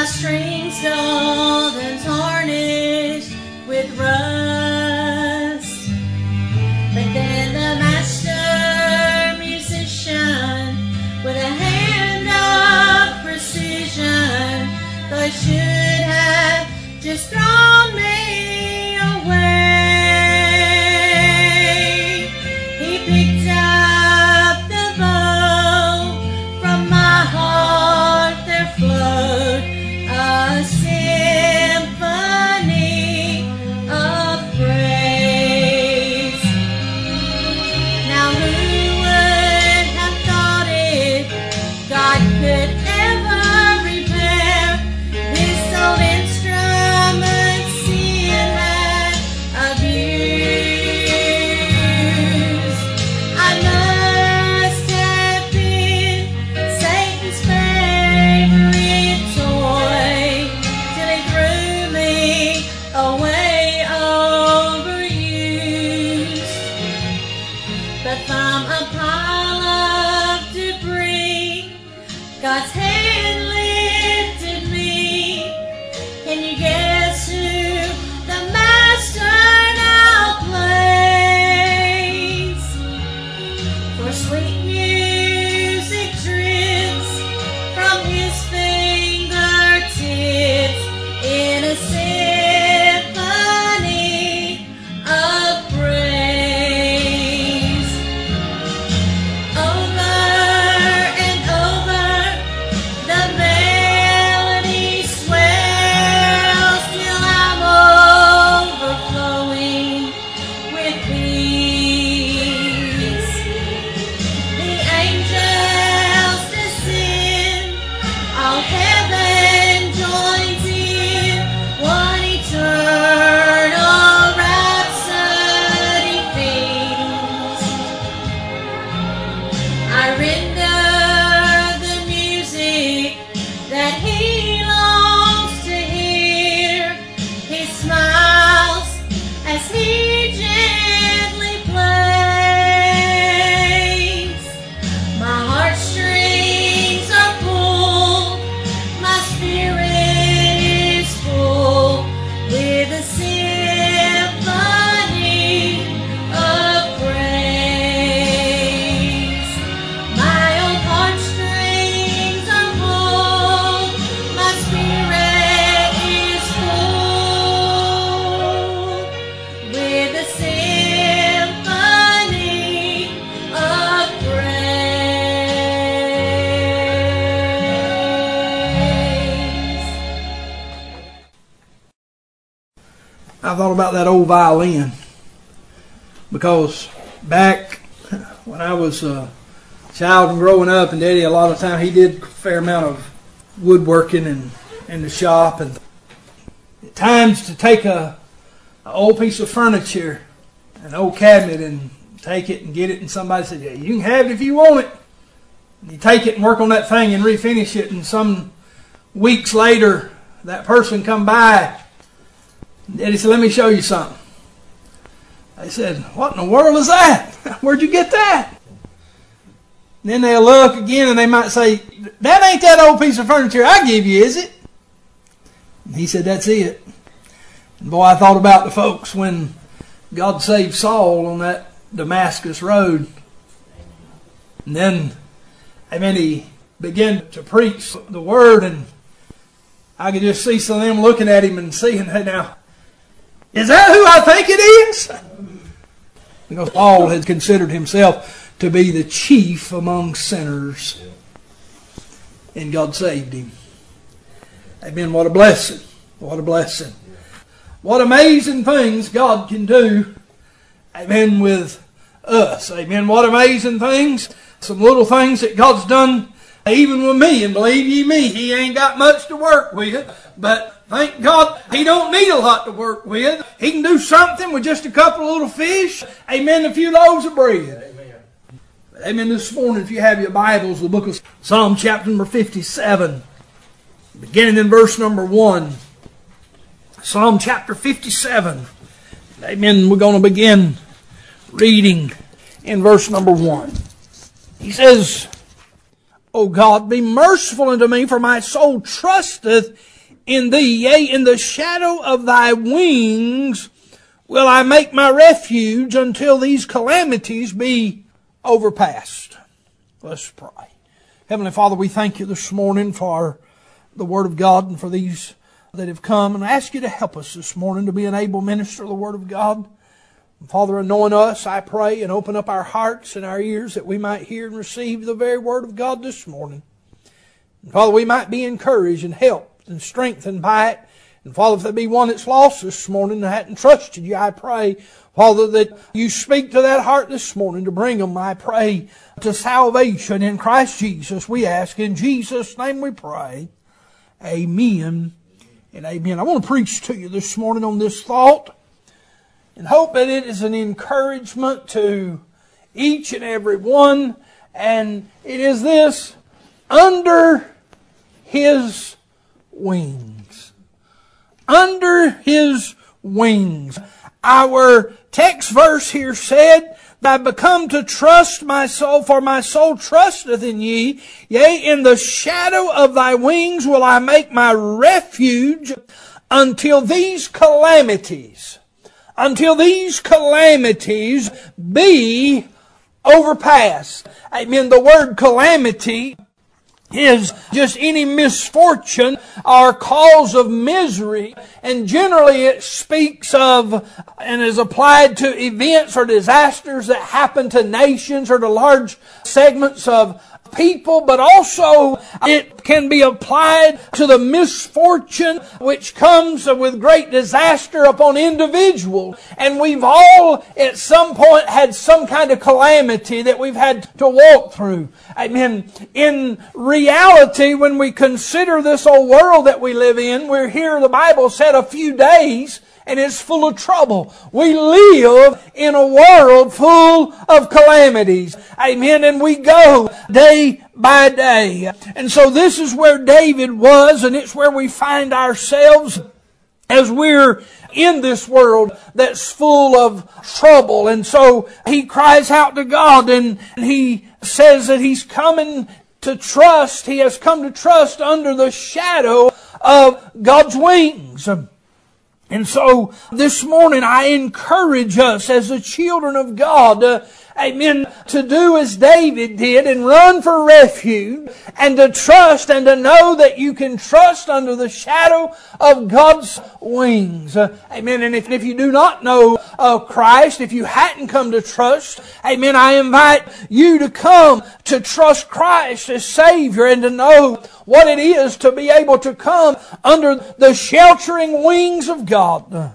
strings dulled and tarnished with rust. But then the master musician, with a hand of precision, they should have just thrown me away. He picked up the bow, from my heart there flowed a symphony of praise. Now who would have thought it, God could ever repair this old instrument sin had abused. I must have been Satan's favorite toy, till he threw me away overused. But from a pile of debris, God's hand lifted me. Can you guess who the master now plays? For sweet music drifts from his fingertips in a symphony of praise. Over and over the melody swells till I'm overflowing with peace. The angels descend, all heaven joins in one eternal rhapsody themes. I render the music that he longs to hear. He smiles as he gently plays. My heartstrings are pulled, my spirit is full with a symphony of praise. My own heartstrings are pulled, my spirit is full with a symphony of praise. I thought about that old violin because back when I was a child and growing up, and Daddy a lot of time he did a fair amount of woodworking and in the shop, and at times to take a old piece of furniture, an old cabinet, and take it and get it, and somebody said, "Yeah, you can have it if you want it." And you take it and work on that thing and refinish it, and some weeks later that person come by. Daddy said, "Let me show you something." They said, "What in the world is that? Where'd you get that?" And then they'll look again and they might say, "That ain't that old piece of furniture I give you, is it?" And he said, "That's it." And boy, I thought about the folks when God saved Saul on that Damascus road. And then, amen, he began to preach the word, and I could just see some of them looking at him and seeing, "Hey, now, is that who I think it is?" Because Paul had considered himself to be the chief among sinners. And God saved him. Amen. What a blessing. What a blessing. What amazing things God can do. Amen. With us. Amen. What amazing things. Some little things that God's done even with me. And believe ye me, He ain't got much to work with. But thank God, He don't need a lot to work with. He can do something with just a couple of little fish. Amen. A few loaves of bread. Amen. This morning, if you have your Bibles, the book of Psalm chapter number 57, beginning in verse number 1. Psalm chapter 57. Amen. We're going to begin reading in verse number 1. He says, O God, be merciful unto me, for my soul trusteth in thee. Yea, in the shadow of thy wings will I make my refuge until these calamities be overpassed. Let's pray. Heavenly Father, we thank you this morning for the Word of God and for these that have come. And I ask you to help us this morning to be an able minister of the Word of God. And Father, anoint us, I pray, and open up our hearts and our ears that we might hear and receive the very Word of God this morning. And Father, we might be encouraged and helped and strengthened by it. And Father, if there be one that's lost this morning and hadn't trusted you, I pray, Father, that you speak to that heart this morning to bring them, I pray, to salvation in Christ Jesus. We ask in Jesus' name we pray. Amen and amen. I want to preach to you this morning on this thought and hope that it is an encouragement to each and every one. And it is this: under His wings. Under His wings. Our text verse here said, I become to trust my soul, for my soul trusteth in ye. Yea, in the shadow of thy wings will I make my refuge until these calamities be overpassed. Amen. The word calamity is just any misfortune or cause of misery, and generally it speaks of and is applied to events or disasters that happen to nations or to large segments of people, but also it can be applied to the misfortune which comes with great disaster upon individuals. And we've all at some point had some kind of calamity that we've had to walk through. Amen. In reality, when we consider this old world that we live in, we're here, the Bible said, a few days, and it's full of trouble. We live in a world full of calamities. Amen. And we go day by day. And so this is where David was, and it's where we find ourselves as we're in this world that's full of trouble. And so he cries out to God, and he says that he's coming to trust. He has come to trust under the shadow of God's wings. And so this morning I encourage us as the children of God, amen, to do as David did and run for refuge and to trust and to know that you can trust under the shadow of God's wings. Amen. And if you do not know Christ, if you hadn't come to trust, amen, I invite you to come to trust Christ as Savior and to know what it is to be able to come under the sheltering wings of God.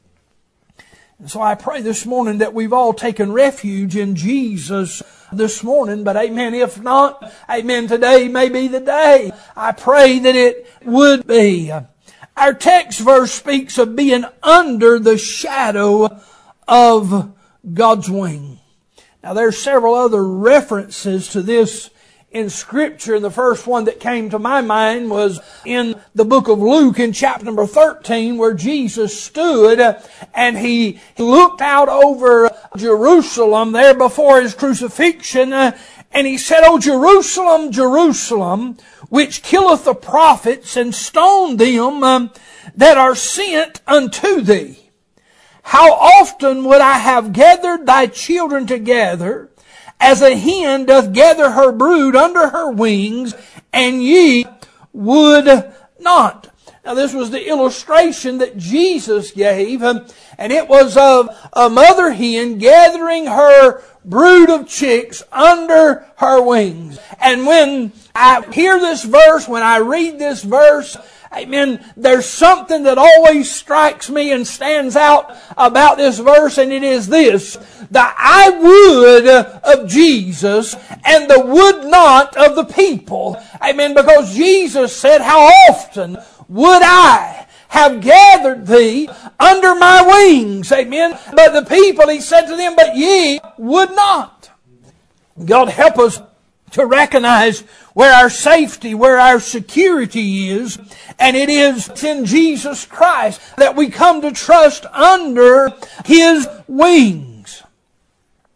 And so I pray this morning that we've all taken refuge in Jesus this morning. But amen, if not, amen, today may be the day. I pray that it would be. Our text verse speaks of being under the shadow of God's wing. Now there's several other references to this in Scripture. The first one that came to my mind was in the book of Luke in chapter number 13, where Jesus stood and he looked out over Jerusalem there before his crucifixion, and he said, O Jerusalem, Jerusalem, which killeth the prophets and stoned them that are sent unto thee. How often would I have gathered thy children together, as a hen doth gather her brood under her wings, and ye would not. Now this was the illustration that Jesus gave, and it was of a mother hen gathering her brood of chicks under her wings. And when I hear this verse, when I read this verse, amen, there's something that always strikes me and stands out about this verse, and it is this: the I would of Jesus and the would not of the people. Amen, because Jesus said, how often would I have gathered thee under my wings? Amen. But the people, he said to them, but ye would not. God help us to recognize where our safety, where our security is, and it is in Jesus Christ that we come to trust under His wings.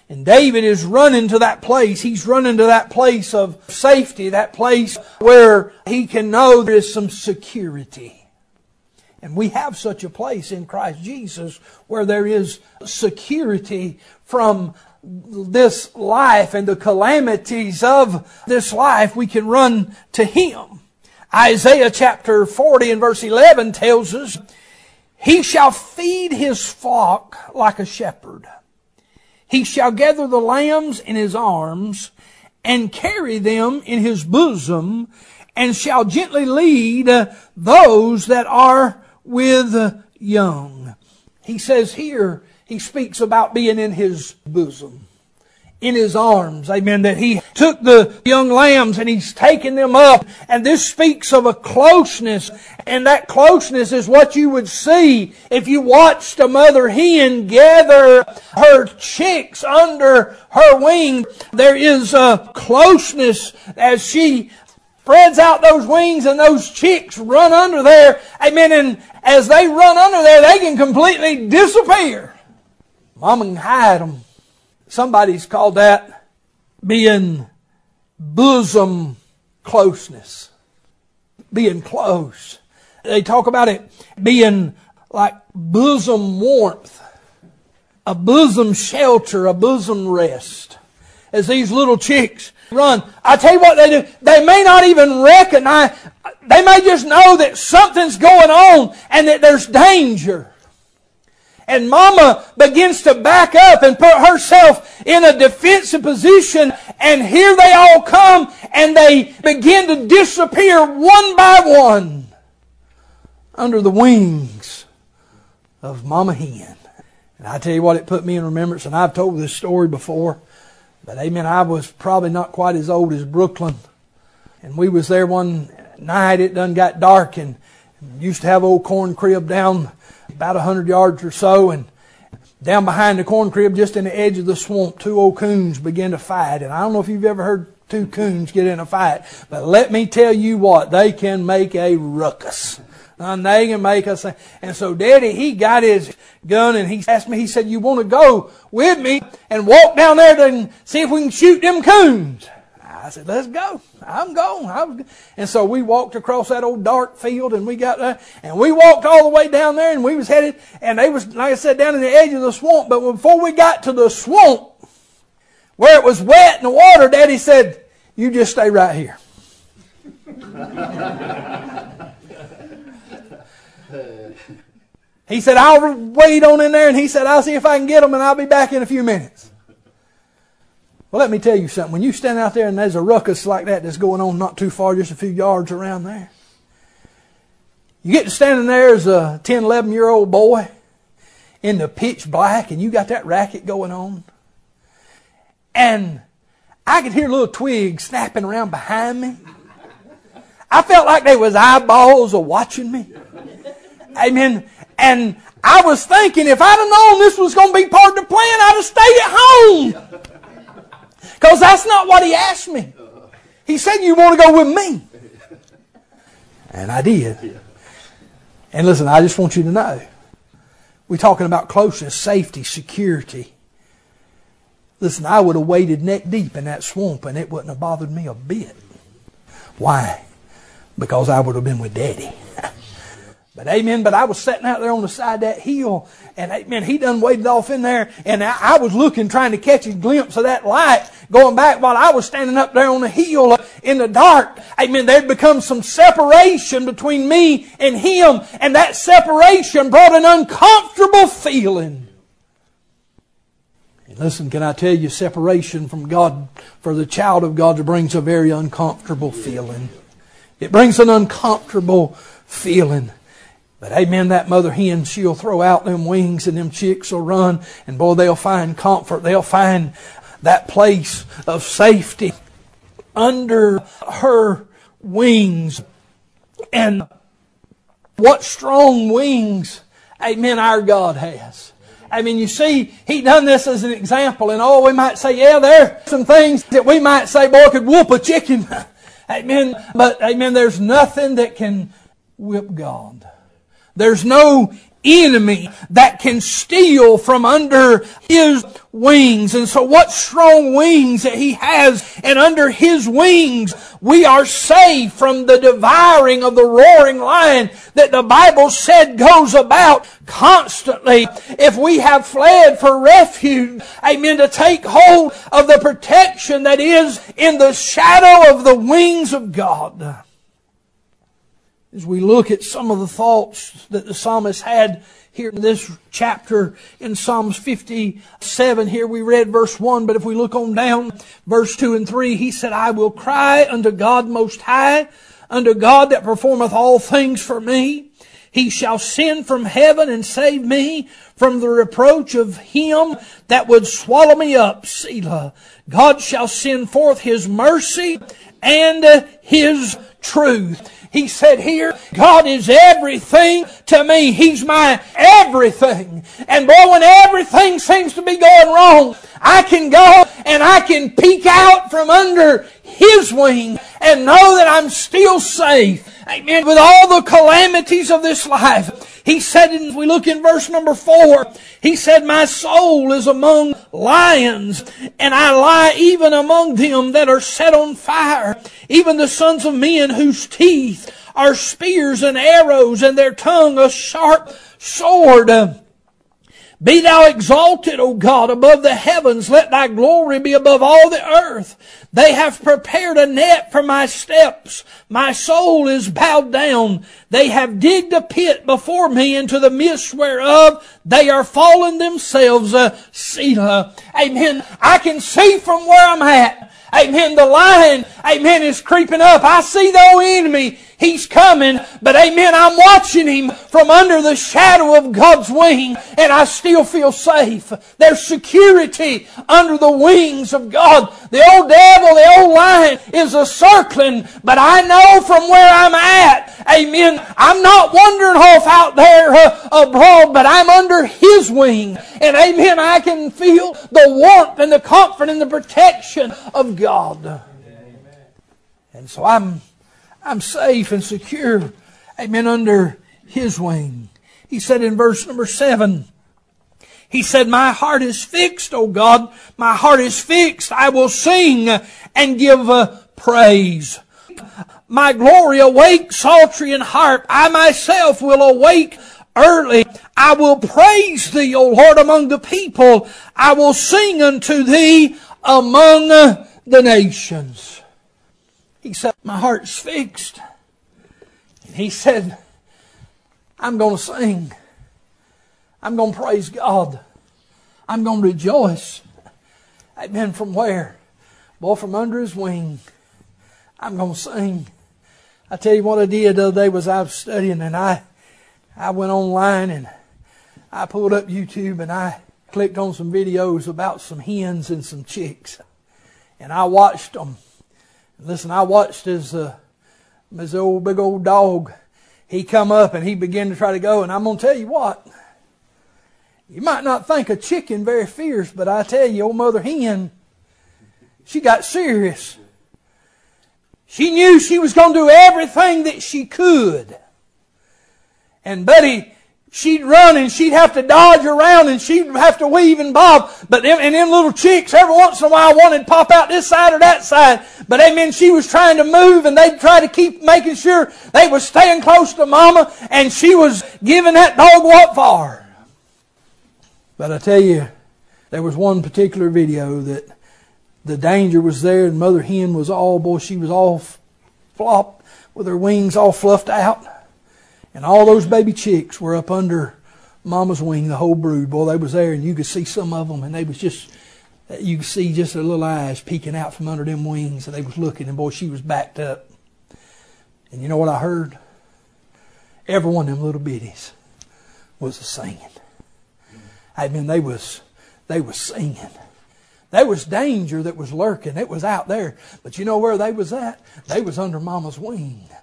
And David is running to that place. He's running to that place of safety, that place where he can know there is some security. And we have such a place in Christ Jesus where there is security from this life and the calamities of this life. We can run to Him. Isaiah chapter 40 and verse 11 tells us, He shall feed His flock like a shepherd. He shall gather the lambs in His arms and carry them in His bosom, and shall gently lead those that are with young. He says here, he speaks about being in His bosom, in His arms. Amen. That He took the young lambs and He's taken them up. And this speaks of a closeness. And that closeness is what you would see if you watched a mother hen gather her chicks under her wing. There is a closeness as she spreads out those wings and those chicks run under there. Amen. And as they run under there, they can completely disappear. Mama can hide them. Somebody's called that being bosom closeness. Being close. They talk about it being like bosom warmth. A bosom shelter, a bosom rest. As these little chicks run. I tell you what they do. They may not even recognize. They may just know that something's going on and that there's danger. And Mama begins to back up and put herself in a defensive position. And here they all come and they begin to disappear one by one under the wings of Mama Hen. And I tell you what, it put me in remembrance. And I've told this story before. But amen, I was probably not quite as old as Brooklyn. And we was there one night. It done got dark and used to have old corn crib down about 100 yards or so, and down behind the corn crib, just in the edge of the swamp, two old coons began to fight. And I don't know if you've ever heard two coons get in a fight, but let me tell you what, they can make a ruckus. And they can make us. And so Daddy, he got his gun and he asked me, he said, you want to go with me and walk down there and see if we can shoot them coons? I said, let's go. I'm going. And so we walked across that old dark field and we got there and we walked all the way down there and we was headed, and they was, like I said, down in the edge of the swamp. But before we got to the swamp where it was wet in the water, Daddy said, you just stay right here. He said, I'll wait on in there, and he said, I'll see if I can get them and I'll be back in a few minutes. Well, let me tell you something. When you stand out there and there's a ruckus like that that's going on not too far, just a few yards around there, you get to standing there as a 10, 11-year-old boy in the pitch black, and you got that racket going on. And I could hear little twigs snapping around behind me. I felt like they was eyeballs watching me. Amen. And I was thinking, if I'd have known this was going to be part of the plan, I'd have stayed at home. Because that's not what he asked me. He said, you want to go with me? And I did. And listen, I just want you to know, we're talking about closeness, safety, security. Listen, I would have waded neck deep in that swamp and it wouldn't have bothered me a bit. Why? Because I would have been with Daddy. But amen, but I was sitting out there on the side of that hill, and amen, he done waded off in there, and I was looking, trying to catch a glimpse of that light going back while I was standing up there on the hill in the dark. Amen, there'd become some separation between me and him, and that separation brought an uncomfortable feeling. And listen, can I tell you, separation from God, for the child of God, brings a very uncomfortable feeling. It brings an uncomfortable feeling. But amen, that mother hen, she'll throw out them wings and them chicks will run. And boy, they'll find comfort. They'll find that place of safety under her wings. And what strong wings, amen, our God has. I mean, you see, He done this as an example. And we might say, yeah, there are some things that we might say, boy, could whoop a chicken. Amen. But amen, there's nothing that can whip God. There's no enemy that can steal from under His wings. And so what strong wings that He has, and under His wings we are safe from the devouring of the roaring lion that the Bible said goes about constantly. If we have fled for refuge, amen, to take hold of the protection that is in the shadow of the wings of God. As we look at some of the thoughts that the psalmist had here in this chapter in Psalms 57, here we read verse 1, but if we look on down, verse 2 and 3, he said, I will cry unto God Most High, unto God that performeth all things for me. He shall send from heaven and save me from the reproach of him that would swallow me up. Selah. God shall send forth His mercy and His truth. He said here, God is everything to me. He's my everything. And boy, when everything seems to be going wrong, I can go and I can peek out from under His wing and know that I'm still safe. Amen. With all the calamities of this life. He said, if we look in verse number 4, He said, my soul is among lions, and I lie even among them that are set on fire, even the sons of men whose teeth are spears and arrows, and their tongue a sharp sword. Be Thou exalted, O God, above the heavens. Let Thy glory be above all the earth. They have prepared a net for my steps. My soul is bowed down. They have digged a pit before me, into the midst whereof they are fallen themselves. Selah. Amen. I can see from where I'm at. Amen. The lion, amen, is creeping up. I see the enemy. He's coming, but amen, I'm watching him from under the shadow of God's wing, and I still feel safe. There's security under the wings of God. The old devil, the old lion is a-circling, but I know from where I'm at, amen, I'm not wandering off out there abroad, but I'm under His wing. And amen, I can feel the warmth and the comfort and the protection of God. And so I'm safe and secure, amen, under His wing. He said in verse number 7, He said, my heart is fixed, O God, my heart is fixed. I will sing and give praise. My glory awake, psaltery and harp. I myself will awake early. I will praise Thee, O Lord, among the people. I will sing unto Thee among the nations. He said, my heart's fixed. And he said, I'm going to sing. I'm going to praise God. I'm going to rejoice. Amen. From where? Boy, from under His wing. I'm going to sing. I tell you what I did the other day was I was studying, and I went online and I pulled up YouTube and I clicked on some videos about some hens and some chicks. And I watched them. Listen, I watched as old big old dog, he come up and he began to try to go. And I'm going to tell you what, you might not think a chicken very fierce, but I tell you, old mother hen, she got serious. She knew she was going to do everything that she could. And buddy, she'd run and she'd have to dodge around and she'd have to weave and bob. But them little chicks every once in a while wanted to pop out this side or that side. But amen, she was trying to move and they'd try to keep making sure they was staying close to mama, and she was giving that dog what for. But I tell you, there was one particular video that the danger was there, and mother hen was she was all flopped with her wings all fluffed out. And all those baby chicks were up under mama's wing, the whole brood. Boy, they was there, and you could see some of them, and they was just, you could see just their little eyes peeking out from under them wings, and they was looking, and boy, she was backed up. And you know what I heard? Every one of them little bitties was a-singing. I mean, they was singing. There was danger that was lurking. It was out there. But you know where they was at? They was under mama's wing.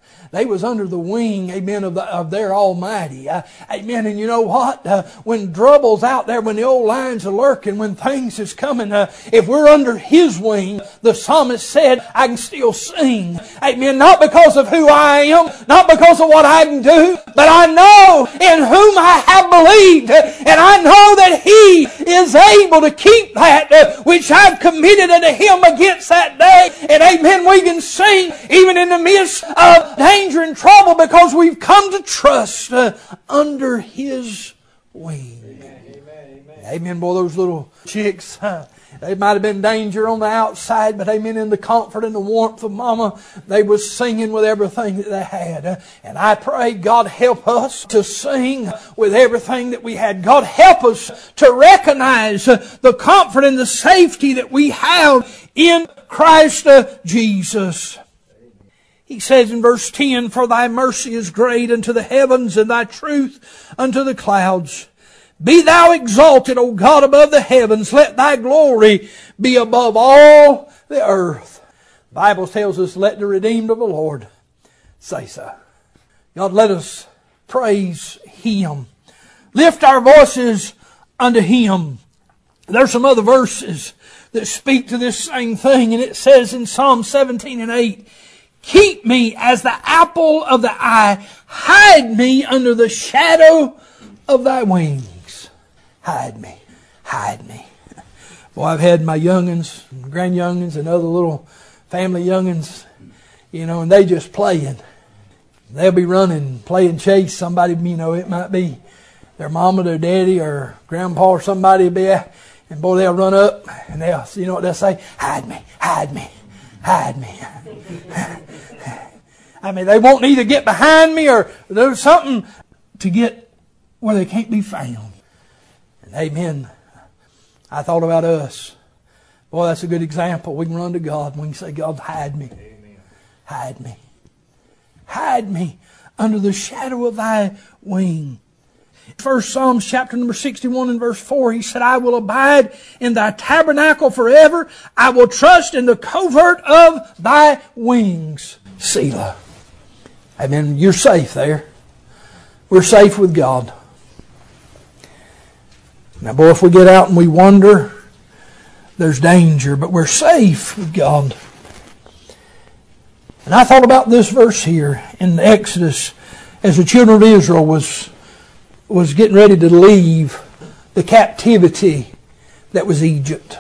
They was under the wing, amen, of their Almighty. Amen. And you know what? When trouble's out there, when the old lions are lurking, when things is coming, if we're under His wing, the psalmist said, I can still sing. Amen. Not because of who I am, not because of what I can do, but I know in whom I have believed. And I know that He is able to keep that which I've committed unto Him against that day. And amen, we can sing even in the midst of danger and trouble because we've come to trust under His wing. Amen. Boy, those little chicks, they might have been danger on the outside, but amen, in the comfort and the warmth of Mama, they was singing with everything that they had. And I pray God help us to sing with everything that we had. God help us to recognize the comfort and the safety that we have in Christ Jesus. He says in verse 10, For Thy mercy is great unto the heavens, and Thy truth unto the clouds. Be Thou exalted, O God, above the heavens. Let Thy glory be above all the earth. The Bible tells us, let the redeemed of the Lord say so. God, let us praise Him. Lift our voices unto Him. There's some other verses that speak to this same thing, and it says in Psalm 17 and 8, Keep me as the apple of the eye. Hide me under the shadow of Thy wings. Hide me. Hide me. Boy, I've had my young'uns, grand-young'uns, and other little family young'uns, and they just playing. They'll be running, playing chase. Somebody, it might be their mama, their daddy, or grandpa, or somebody will be there. And boy, they'll run up, and you know what they'll say? Hide me, hide me, hide me. I mean, they won't either get behind me or do something to get where they can't be found. And amen. I thought about us. Boy, that's a good example. We can run to God and we can say, God, hide me. Amen. Hide me. Hide me under the shadow of Thy wing. First Psalms chapter number 61 and verse 4, He said, I will abide in Thy tabernacle forever. I will trust in the covert of Thy wings. Selah. Amen. You're safe there. We're safe with God. Now, boy, if we get out and we wander, there's danger, but we're safe with God. And I thought about this verse here in Exodus as the children of Israel was getting ready to leave the captivity that was Egypt.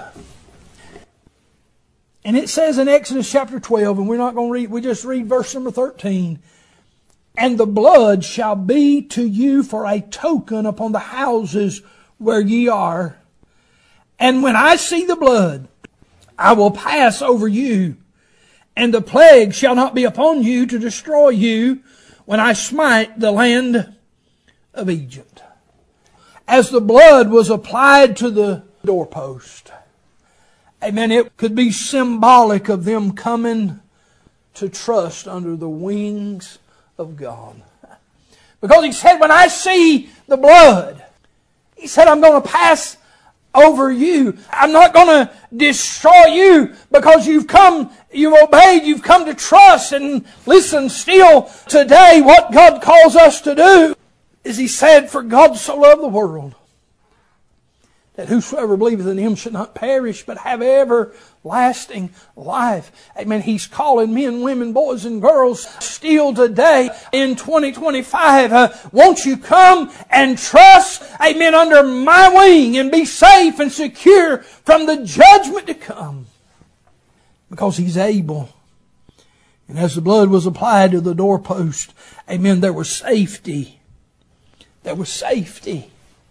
And it says in Exodus chapter 12, and we're not going to read, we just read verse number 13. And the blood shall be to you for a token upon the houses where ye are. And when I see the blood, I will pass over you, and the plague shall not be upon you to destroy you when I smite the land of Egypt. As the blood was applied to the doorpost, amen, it could be symbolic of them coming to trust under the wings of God. Because He said, when I see the blood, He said, I'm going to pass over you. I'm not going to destroy you because you've obeyed, you've come to trust. And listen, still today, what God calls us to do is He said, for God so loved the world, that whosoever believeth in Him should not perish, but have everlasting life. Amen. He's calling men, women, boys, and girls still today in 2025. Won't you come and trust, amen, under my wing and be safe and secure from the judgment to come? Because He's able. And as the blood was applied to the doorpost, amen, there was safety. There was safety.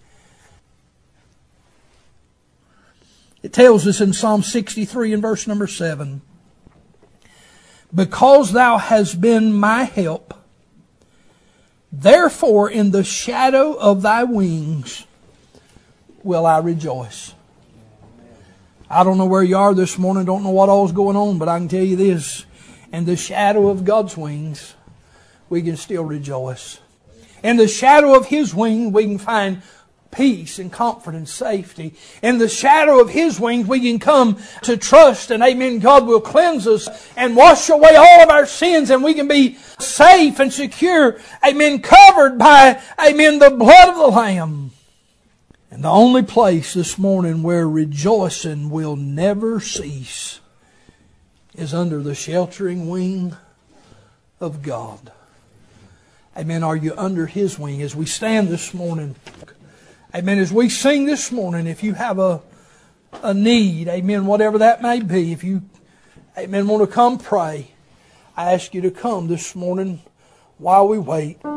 It tells us in Psalm 63 and verse number 7, Because Thou hast been my help, therefore in the shadow of Thy wings will I rejoice. I don't know where you are this morning, don't know what all's going on, but I can tell you this, in the shadow of God's wings, we can still rejoice. In the shadow of His wing, we can find peace and comfort and safety. In the shadow of His wings we can come to trust, and amen, God will cleanse us and wash away all of our sins, and we can be safe and secure, amen, covered by, amen, the blood of the Lamb. And the only place this morning where rejoicing will never cease is under the sheltering wing of God. Amen. Are you under His wing as we stand this morning? Amen. As we sing this morning, if you have a need, amen, whatever that may be, if you, amen, want to come pray, I ask you to come this morning while we wait.